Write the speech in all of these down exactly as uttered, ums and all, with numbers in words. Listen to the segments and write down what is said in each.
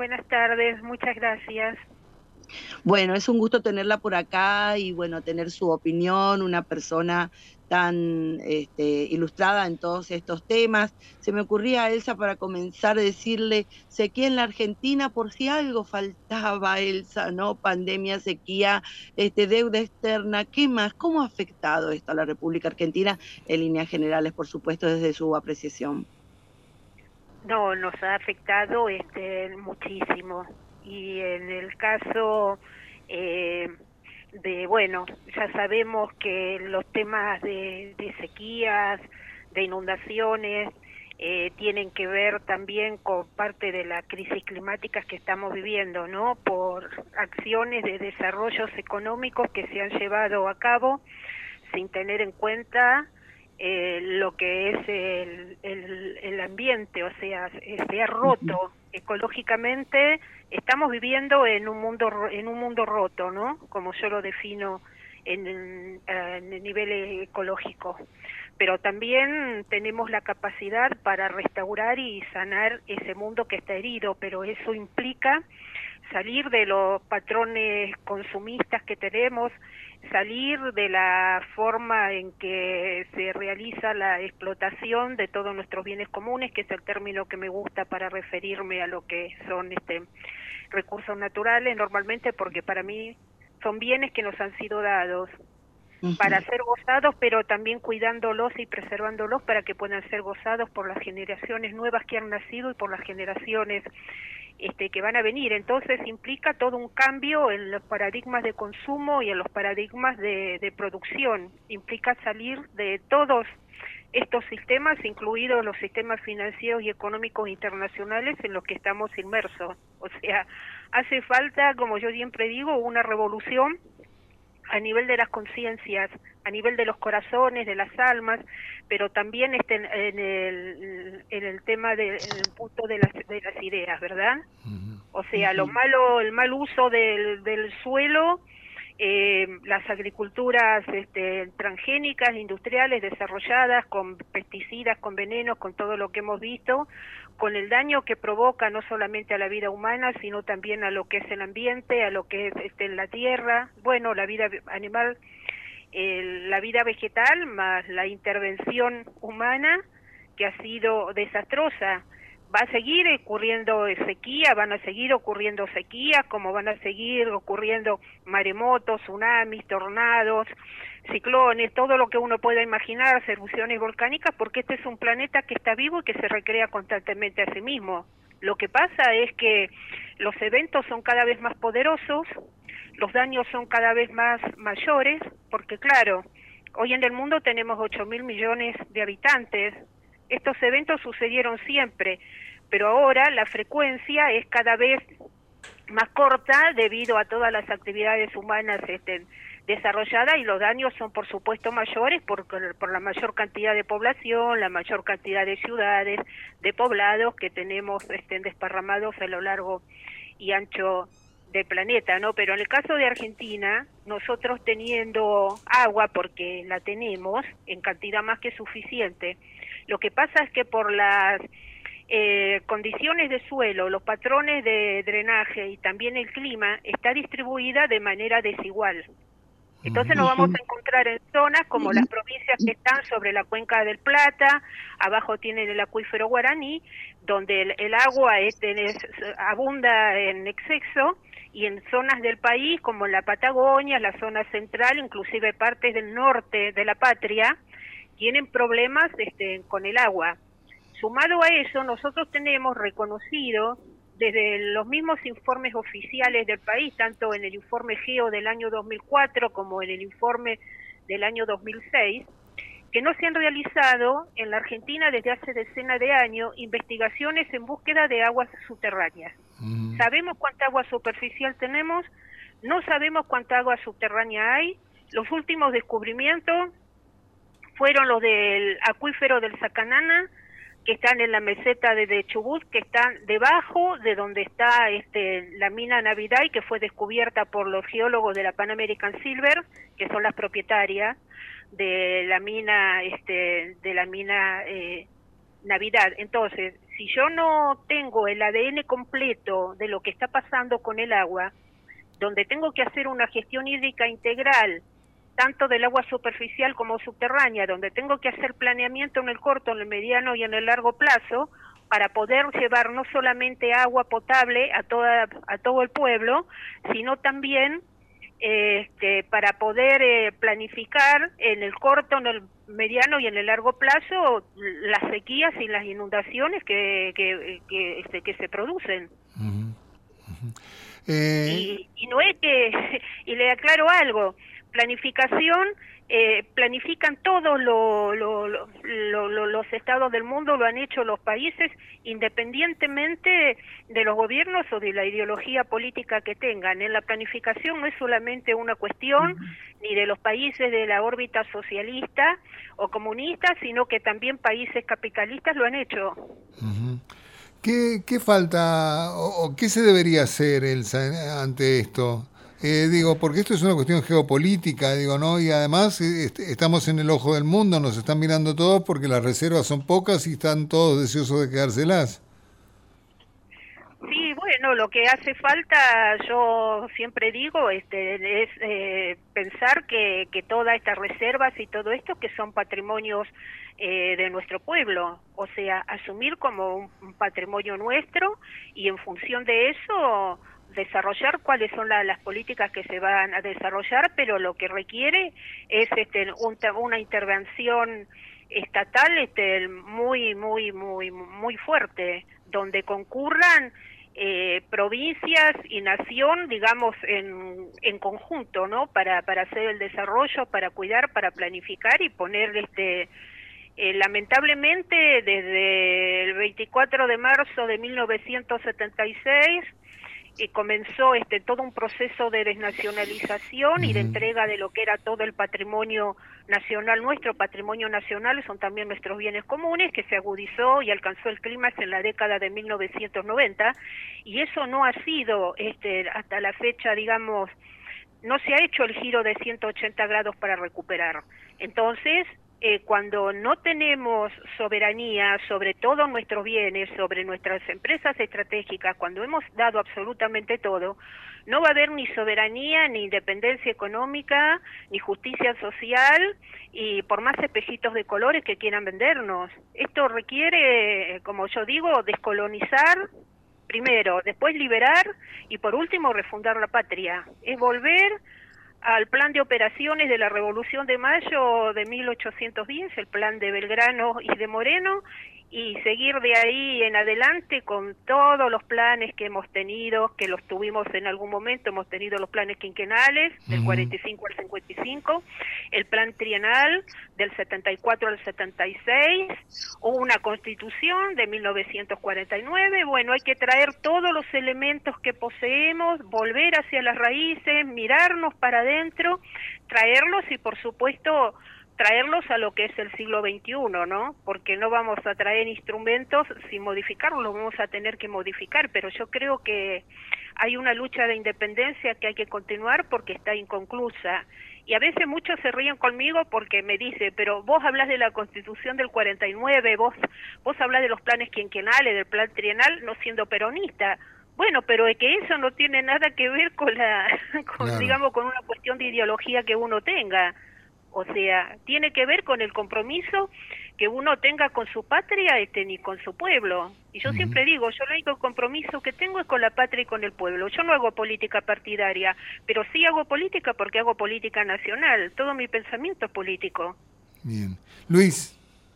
buenas tardes, muchas gracias. Bueno, es un gusto tenerla por acá y bueno, tener su opinión, una persona tan este, ilustrada en todos estos temas. Se me ocurría, Elsa, para comenzar, decirle, sequía en la Argentina, por si algo faltaba, Elsa, ¿no? Pandemia, sequía, este, deuda externa, ¿qué más? ¿Cómo ha afectado esto a la República Argentina en líneas generales, por supuesto, desde su apreciación? No, nos ha afectado este, muchísimo. Y en el caso eh, de, bueno, ya sabemos que los temas de, de sequías, de inundaciones, eh, tienen que ver también con parte de la crisis climática que estamos viviendo, ¿no? Por acciones de desarrollos económicos que se han llevado a cabo sin tener en cuenta eh, lo que es el, el, el ambiente, o sea, se ha roto ecológicamente. Estamos viviendo en un mundo en un mundo roto, ¿no? Como yo lo defino en, en el nivel ecológico. Pero también tenemos la capacidad para restaurar y sanar ese mundo que está herido, pero eso implica salir de los patrones consumistas que tenemos, salir de la forma en que se realiza la explotación de todos nuestros bienes comunes, que es el término que me gusta para referirme a lo que son este recursos naturales normalmente, porque para mí son bienes que nos han sido dados para ser gozados, pero también cuidándolos y preservándolos para que puedan ser gozados por las generaciones nuevas que han nacido y por las generaciones este, que van a venir. Entonces implica todo un cambio en los paradigmas de consumo y en los paradigmas de, de producción. Implica salir de todos estos sistemas, incluidos los sistemas financieros y económicos internacionales en los que estamos inmersos. O sea, hace falta, como yo siempre digo, una revolución a nivel de las conciencias, a nivel de los corazones, de las almas, pero también este, en, el, en el tema del de, punto de las, de las ideas, ¿verdad? Uh-huh. O sea, lo malo, el mal uso del, del suelo, eh, las agriculturas este, transgénicas, industriales, desarrolladas, con pesticidas, con venenos, con todo lo que hemos visto, con el daño que provoca no solamente a la vida humana, sino también a lo que es el ambiente, a lo que es este, la tierra, bueno, la vida animal, eh, la vida vegetal, más la intervención humana, que ha sido desastrosa. Va a seguir ocurriendo sequía, van a seguir ocurriendo sequías, como van a seguir ocurriendo maremotos, tsunamis, tornados, ciclones, todo lo que uno pueda imaginar, erupciones volcánicas, porque este es un planeta que está vivo y que se recrea constantemente a sí mismo. Lo que pasa es que los eventos son cada vez más poderosos, los daños son cada vez más mayores, porque claro, hoy en el mundo tenemos ocho mil millones de habitantes. Estos eventos sucedieron siempre, pero ahora la frecuencia es cada vez más corta debido a todas las actividades humanas este, desarrolladas, y los daños son por supuesto mayores por, por la mayor cantidad de población, la mayor cantidad de ciudades, de poblados que tenemos este, desparramados a lo largo y ancho del planeta, ¿no? Pero en el caso de Argentina, nosotros teniendo agua, porque la tenemos en cantidad más que suficiente, lo que pasa es que por las eh, condiciones de suelo, los patrones de drenaje y también el clima, está distribuida de manera desigual. Entonces nos vamos a encontrar en zonas como las provincias que están sobre la cuenca del Plata, abajo tienen el acuífero Guaraní, donde el, el agua es, es, abunda en exceso, y en zonas del país como la Patagonia, la zona central, inclusive partes del norte de la patria, tienen problemas este, con el agua. Sumado a eso, nosotros tenemos reconocido desde los mismos informes oficiales del país, tanto en el informe GEO del año dos mil cuatro como en el informe del año dos mil seis, que no se han realizado en la Argentina desde hace decenas de años investigaciones en búsqueda de aguas subterráneas. Mm. Sabemos cuánta agua superficial tenemos, no sabemos cuánta agua subterránea hay. Los últimos descubrimientos fueron los del acuífero del Sacanana, que están en la meseta de, de Chubut, que están debajo de donde está este, la mina Navidad, y que fue descubierta por los geólogos de la Pan American Silver, que son las propietarias de la mina, este, de la mina eh, Navidad. Entonces, Si yo no tengo el A D N completo de lo que está pasando con el agua, donde tengo que hacer una gestión hídrica integral, tanto del agua superficial como subterránea, donde tengo que hacer planeamiento en el corto, en el mediano y en el largo plazo, para poder llevar no solamente agua potable a toda a todo el pueblo, sino también este, para poder eh, planificar en el corto, en el mediano y en el largo plazo las sequías y las inundaciones que que, que, este, que se producen. Uh-huh. Uh-huh. Eh... Y, y no es que, y le aclaro algo, planificación, eh, planifican todos lo, lo, lo, lo, lo, los estados del mundo, lo han hecho los países, independientemente de los gobiernos o de la ideología política que tengan. En la planificación no es solamente una cuestión ni de los países de la órbita socialista o comunista, sino que también países capitalistas lo han hecho. Uh-huh. ¿Qué, qué falta o, o qué se debería hacer, Elsa, ante esto? Eh, digo, porque esto es una cuestión geopolítica, digo, ¿no? Y además est- estamos en el ojo del mundo, nos están mirando todos porque las reservas son pocas y están todos deseosos de quedárselas. Sí, bueno, lo que hace falta, yo siempre digo, este, es eh, pensar que, que todas estas reservas y todo esto que son patrimonios eh, de nuestro pueblo, o sea, asumir como un, un patrimonio nuestro y en función de eso desarrollar cuáles son la, las políticas que se van a desarrollar, pero lo que requiere es este, un, una intervención estatal este, muy, muy, muy, muy fuerte, donde concurran eh, provincias y nación, digamos, en, en conjunto, ¿no? Para, para hacer el desarrollo, para cuidar, para planificar y poner este... Eh, lamentablemente, desde el veinticuatro de marzo de mil novecientos setenta y seis, eh, comenzó este todo un proceso de desnacionalización uh-huh. y de entrega de lo que era todo el patrimonio nacional nuestro, patrimonio nacional, son también nuestros bienes comunes, que se agudizó y alcanzó el clímax en la década de mil novecientos noventa, y eso no ha sido este hasta la fecha, digamos, no se ha hecho el giro de ciento ochenta grados para recuperar. Entonces, Eh, cuando no tenemos soberanía sobre todos nuestros bienes, sobre nuestras empresas estratégicas, cuando hemos dado absolutamente todo, no va a haber ni soberanía, ni independencia económica, ni justicia social, y por más espejitos de colores que quieran vendernos. Esto requiere, como yo digo, descolonizar primero, después liberar y por último refundar la patria. Es volver al plan de operaciones de la Revolución de Mayo de mil ochocientos diez, el plan de Belgrano y de Moreno, y seguir de ahí en adelante con todos los planes que hemos tenido, que los tuvimos en algún momento, hemos tenido los planes quinquenales del uh-huh. cuarenta y cinco al cincuenta y cinco, el plan trienal del setenta y cuatro al setenta y seis, hubo una constitución de mil novecientos cuarenta y nueve, bueno, hay que traer todos los elementos que poseemos, volver hacia las raíces, mirarnos para adentro, traerlos y por supuesto traerlos a lo que es el siglo veintiuno, ¿no? Porque no vamos a traer instrumentos sin modificarlos, los vamos a tener que modificar, pero yo creo que hay una lucha de independencia que hay que continuar porque está inconclusa. Y a veces muchos se ríen conmigo porque me dice, pero vos hablas de la Constitución del cuarenta y nueve, vos vos hablas de los planes quinquenales, del plan trienal, no siendo peronista. Bueno, pero es que eso no tiene nada que ver con la, con, claro. digamos, con una cuestión de ideología que uno tenga. O sea, tiene que ver con el compromiso que uno tenga con su patria este, ni con su pueblo. Y yo uh-huh. siempre digo, yo el único compromiso que tengo es con la patria y con el pueblo. Yo no hago política partidaria, pero sí hago política porque hago política nacional. Todo mi pensamiento es político. Bien. Luis.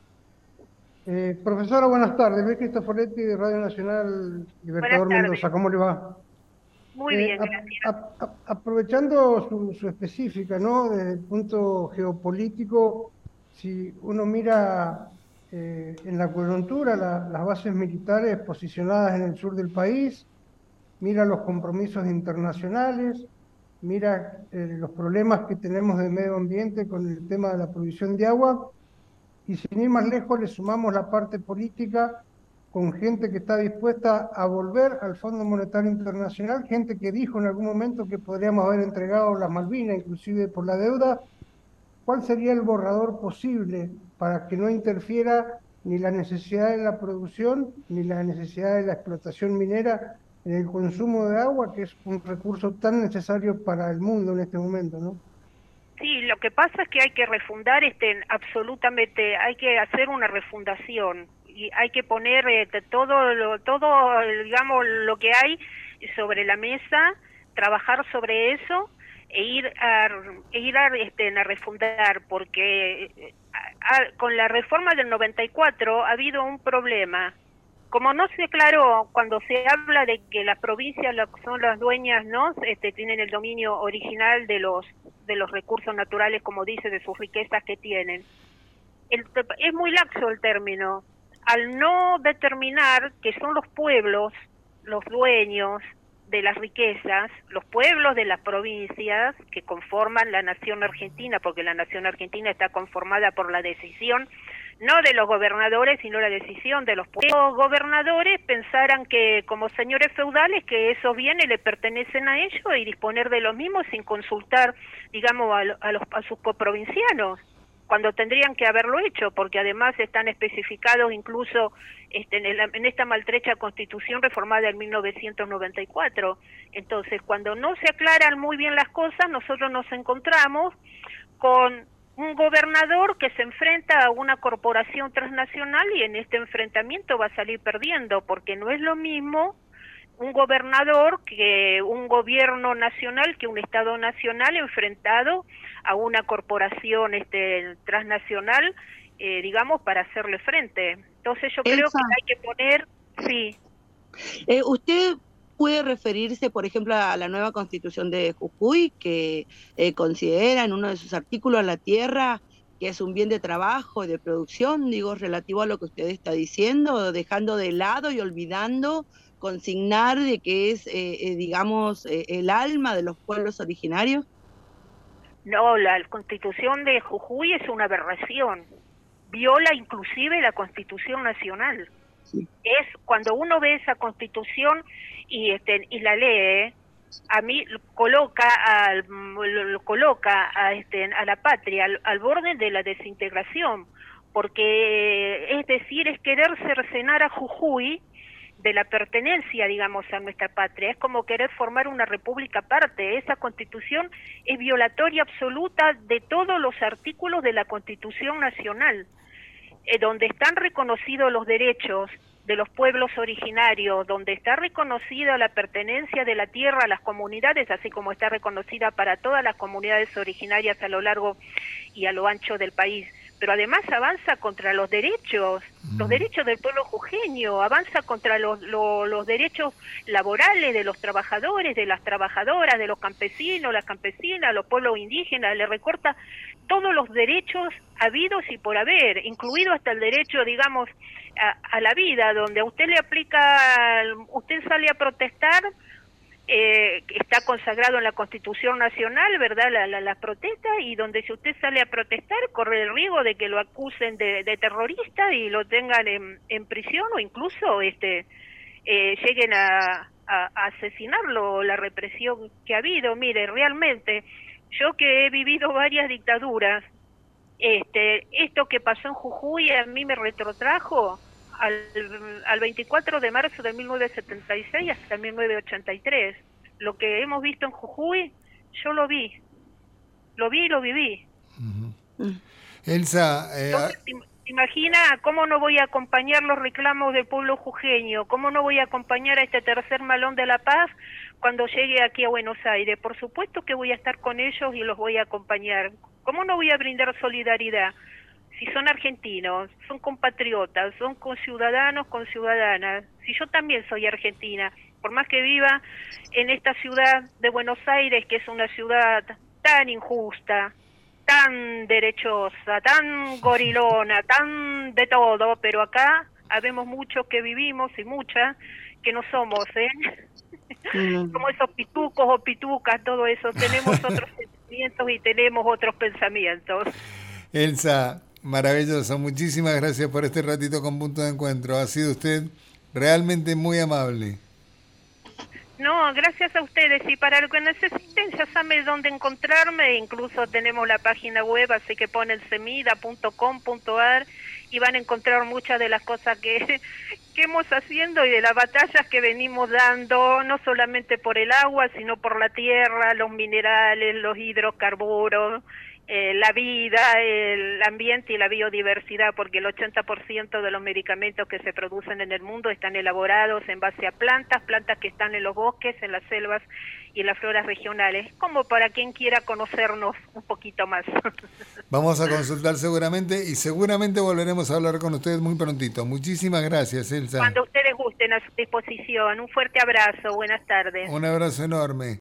Eh, profesora, buenas tardes. Luis Cristoforetti de Radio Nacional Libertador Mendoza. ¿Cómo le va? Muy eh, bien, gracias. A, a, a, aprovechando su, su específica, ¿no? Desde el punto geopolítico, si uno mira eh, en la coyuntura la, las bases militares posicionadas en el sur del país, mira los compromisos internacionales, mira eh, los problemas que tenemos de medio ambiente con el tema de la provisión de agua, y sin ir más lejos le sumamos la parte política con gente que está dispuesta a volver al Fondo Monetario Internacional, gente que dijo en algún momento que podríamos haber entregado las Malvinas, inclusive por la deuda. ¿Cuál sería el borrador posible para que no interfiera ni la necesidad de la producción, ni la necesidad de la explotación minera en el consumo de agua, que es un recurso tan necesario para el mundo en este momento, ¿no? Sí, lo que pasa es que hay que refundar, este, absolutamente, hay que hacer una refundación y hay que poner eh, todo, lo, todo, digamos, lo que hay sobre la mesa, trabajar sobre eso e ir a, e ir a, este, a refundar, porque a, a, con la reforma del noventa y cuatro ha habido un problema. Como no se aclaró cuando se habla de que las provincias son las dueñas, ¿no? Este, tienen el dominio original de los de los recursos naturales, como dice, de sus riquezas que tienen. El, es muy laxo el término. Al no determinar que son los pueblos los dueños de las riquezas, los pueblos de las provincias que conforman la nación argentina, porque la nación argentina está conformada por la decisión no de los gobernadores, sino la decisión de los pueblos. Los gobernadores pensaran que como señores feudales que esos bienes le pertenecen a ellos y disponer de los mismos sin consultar, digamos, a, a, los, a sus coprovincianos, cuando tendrían que haberlo hecho, porque además están especificados incluso este, en, el, en esta maltrecha Constitución reformada en mil novecientos noventa y cuatro. Entonces, cuando no se aclaran muy bien las cosas, nosotros nos encontramos con un gobernador que se enfrenta a una corporación transnacional y en este enfrentamiento va a salir perdiendo, porque no es lo mismo un gobernador que un gobierno nacional, que un Estado nacional enfrentado a una corporación este transnacional, eh, digamos, para hacerle frente. Entonces yo creo Elsa, que hay que poner, sí. Eh, ¿Usted puede referirse, por ejemplo, a la nueva Constitución de Jujuy, que eh, considera en uno de sus artículos la tierra que es un bien de trabajo, de producción, digo, relativo a lo que usted está diciendo, dejando de lado y olvidando consignar de que es, eh, eh, digamos, eh, el alma de los pueblos originarios? No, la Constitución de Jujuy es una aberración, viola inclusive la Constitución Nacional. Sí. Es cuando uno ve esa Constitución y este y la lee, a mí coloca al lo coloca a este a la patria al, al borde de la desintegración, porque es decir, es querer cercenar a Jujuy de la pertenencia, digamos, a nuestra patria. Es como querer formar una república aparte. Esa Constitución es violatoria absoluta de todos los artículos de la Constitución Nacional, eh, donde están reconocidos los derechos de los pueblos originarios, donde está reconocida la pertenencia de la tierra a las comunidades, así como está reconocida para todas las comunidades originarias a lo largo y a lo ancho del país. Pero además avanza contra los derechos, los derechos del pueblo jujeño, avanza contra los, los, los derechos laborales de los trabajadores, de las trabajadoras, de los campesinos, las campesinas, los pueblos indígenas, le recorta todos los derechos habidos y por haber, incluido hasta el derecho, digamos, a, a la vida, donde a usted le aplica, usted sale a protestar, Eh, está consagrado en la Constitución Nacional, ¿verdad?, la, la, la protesta, y donde si usted sale a protestar corre el riesgo de que lo acusen de, de terrorista y lo tengan en, en prisión o incluso este eh, lleguen a, a, a asesinarlo, la represión que ha habido. Mire, realmente, yo que he vivido varias dictaduras, este esto que pasó en Jujuy a mí me retrotrajo Al, al veinticuatro de marzo de mil novecientos setenta y seis hasta mil novecientos ochenta y tres. Lo que hemos visto en Jujuy, yo lo vi, lo vi y lo viví. Uh-huh. Elsa, eh, Entonces, ¿te imagina cómo no voy a acompañar los reclamos del pueblo jujeño? ¿Cómo no voy a acompañar a este tercer malón de la paz cuando llegue aquí a Buenos Aires? Por supuesto que voy a estar con ellos y los voy a acompañar. ¿Cómo no voy a brindar solidaridad? Si son argentinos, son compatriotas, son conciudadanos, conciudadanas. Si yo también soy argentina, por más que viva en esta ciudad de Buenos Aires, que es una ciudad tan injusta, tan derechosa, tan gorilona, tan de todo, pero acá habemos muchos que vivimos y muchas que no somos, ¿eh? Mm. Como esos pitucos o pitucas, todo eso. Tenemos otros sentimientos y tenemos otros pensamientos. Elsa, maravilloso, muchísimas gracias por este ratito con Punto de Encuentro. Ha sido usted realmente muy amable. No, gracias a ustedes, y para lo que necesiten ya saben dónde encontrarme, incluso tenemos la página web, así que ponen semida punto com punto ar y van a encontrar muchas de las cosas que, que hemos haciendo y de las batallas que venimos dando, no solamente por el agua, sino por la tierra, los minerales, los hidrocarburos, eh, la vida, el ambiente y la biodiversidad, porque el ochenta por ciento de los medicamentos que se producen en el mundo están elaborados en base a plantas, plantas que están en los bosques, en las selvas y en las floras regionales, como para quien quiera conocernos un poquito más. Vamos a consultar seguramente y seguramente volveremos a hablar con ustedes muy prontito. Muchísimas gracias, Elsa. Cuando ustedes gusten, a su disposición. Un fuerte abrazo, buenas tardes. Un abrazo enorme.